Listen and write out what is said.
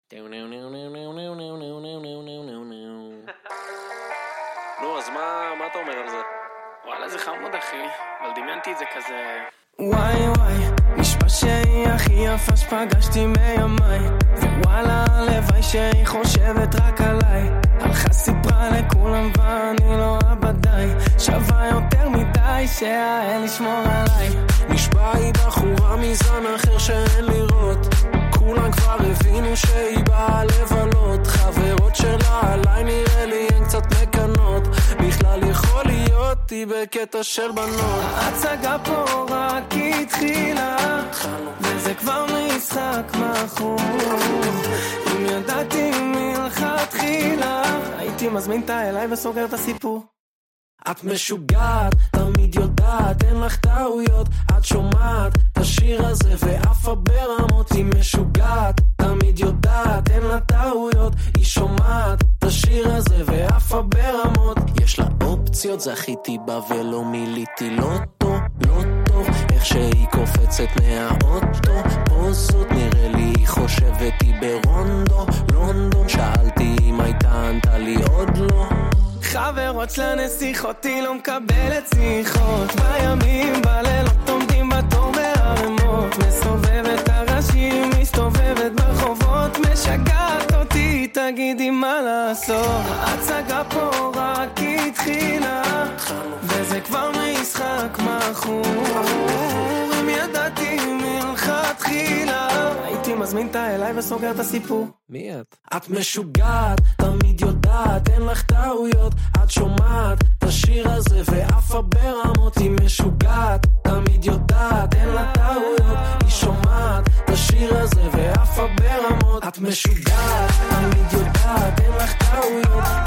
נו, אז מה אתה אומר על זה? וואלה, זה חמוד אחי, אבל דמיינתי את זה כזה... וואי וואי, נשמע שהיא הכי יפה שפגשתי מימיי, ווואלה הלוואי שהיא חושבת רק עליי, הלכה סיפרה לכולם ואני לא עבדיי, שווה יותר מדי שהאל ישמור עליי. נשמע היא בחורה מזן אחר שאין לראות, כולם כבר הבינו שהיא באה לבלות, חברות שלה עליי נראה לי הן קצת מקנות, בכלל יכול להיות היא בקטע של בנות. ההצגה פה רק התחילה וזה כבר משחק מכור, אם ידעתי מלכתחילה הייתי מזמין אותה אליי וסוגר את הסיפור. את משוגעת, תמיד יודעת, אין לך טעויות, את שומעת את השיר הזה ואף ברמות. היא משוגעת, תמיד יודעת, אין לה טעויות, היא שומעת את השיר הזה ואף ברמות. יש לה אופציות, זכיתי בה ולא מיליתי לוטו, לא טוב איך שהיא קופצת מהאוטו, פוזות נראה לי היא חושבת היא ברונדו, לונדון, שאלתי אם הייתה ענתה לי עוד לא. חברות שלה נסיכות, היא לא מקבלת שיחות, בימים בלילות עומדים בתור בהרמות, מסובבת הראשים, מסתובבת ברחובות, משגעת אותי, תגידי מה לעשות. ההצגה פה רק התחילה וזה כבר משחק מכור, אם ידעתי מלכתחילה הייתי מזמין אותה אליי וסוגר את הסיפור. מי את? את משוגעת, תמיד יודעת, אין לך טעויות, את שומעת את השיר הזה ואף ברמות. היא משוגעת, תמיד יודעת, אין לה טעויות, היא שומעת את השיר הזה ואף ברמות. את משוגעת, תמיד יודעת, אין לך טעויות,